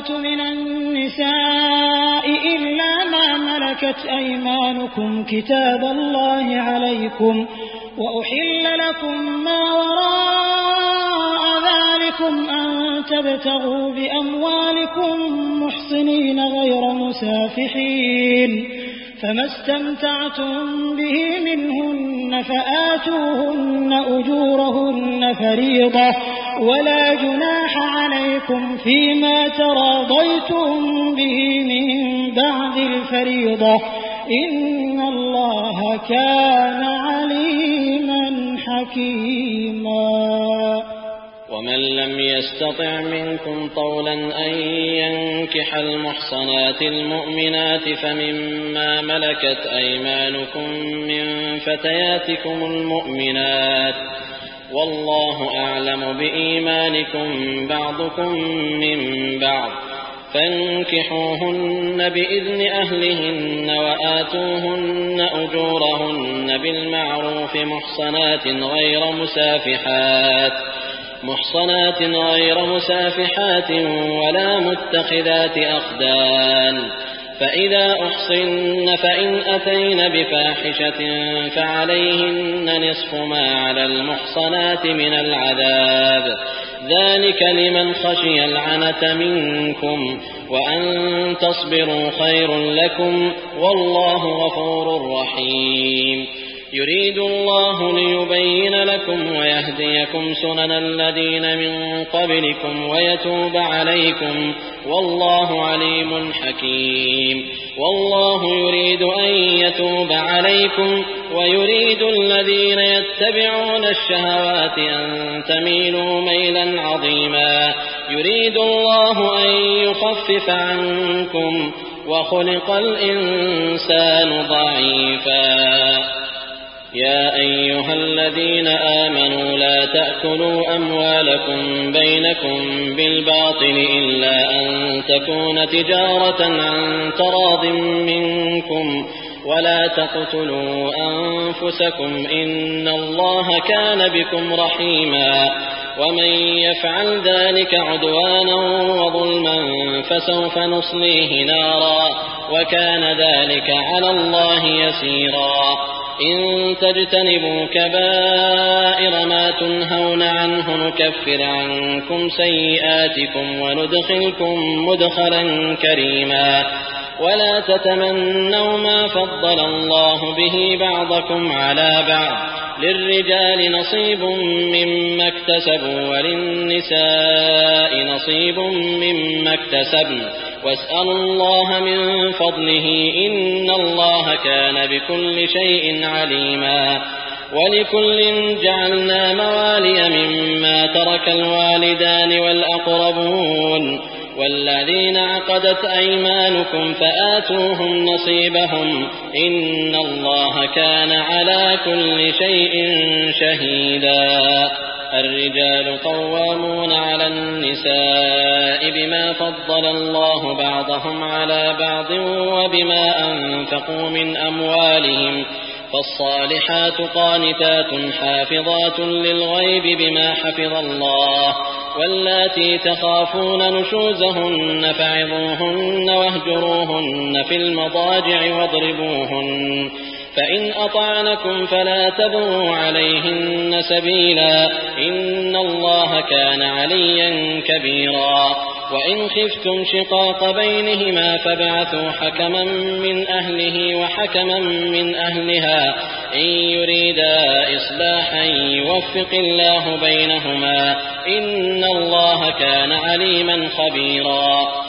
المحصنات من النساء إلا ما ملكت أيمانكم كتاب الله عليكم، وأحل لكم ما وراء ذلكم أن تبتغوا بأموالكم محصنين غير مسافحين، فما استمتعتم به منهن فآتوهن أجورهن فريضة، ولا جناح عليكم فيما تراضيتم به من بعد الفريضة، إن الله كان عليما حكيما. ومن لم يستطع منكم طولا أن ينكح المحصنات المؤمنات فمما ملكت أيمانكم من فتياتكم المؤمنات، والله أعلم بإيمانكم بعضكم من بعض، فانكحوهن بإذن أهلهن وآتوهن أجورهن بالمعروف محصنات غير مسافحات ولا متخذات أخدان، فإذا أحصن فإن أتين بفاحشة فعليهن نصف ما على المحصنات من العذاب، ذلك لمن خشي العنة منكم، وأن تصبروا خير لكم، والله غفور رحيم. يريد الله ليبين لكم ويهديكم سنن الذين من قبلكم ويتوب عليكم، والله عليم حكيم. والله يريد أن يتوب عليكم ويريد الذين يتبعون الشهوات أن تميلوا ميلا عظيما. يريد الله أن يخفف عنكم وخلق الإنسان ضعيفا. يا أيها الذين آمنوا لا تأكلوا أموالكم بينكم بالباطل إلا أن تكون تجارة عن تراض منكم، ولا تقتلوا أنفسكم إن الله كان بكم رحيما. ومن يفعل ذلك عدوانا وظلما فسوف نصليه نارا، وكان ذلك على الله يسيرا. إن تجتنبوا كبائر ما تنهون عنه نكفر عنكم سيئاتكم وندخلكم مدخلا كريما. ولا تتمنوا ما فضل الله به بعضكم على بعض، للرجال نصيب مما اكتسبوا وللنساء نصيب مما اكتسبن، واسألوا الله من فضله إن الله كان بكل شيء عليما. ولكل جعلنا موالي مما ترك الوالدان والأقربون والذين عقدت أيمانكم فآتوهم نصيبهم إن الله كان على كل شيء شهيدا. الرجال قوامون على النساء بما فضل الله بعضهم على بعض وبما أنفقوا من أموالهم، فالصالحات قانتات حافظات للغيب بما حفظ الله. واللاتي تخافون نشوزهن فعظوهن واهجروهن في المضاجع واضربوهن، فإن أطعنكم فلا تبغوا عليهن سبيلا إن الله كان عليا كبيرا. وإن خفتم شقاق بينهما فابعثوا حكما من أهله وحكما من أهلها إن يريدا إصلاحا يوفق الله بينهما إن الله كان عليما خبيرا.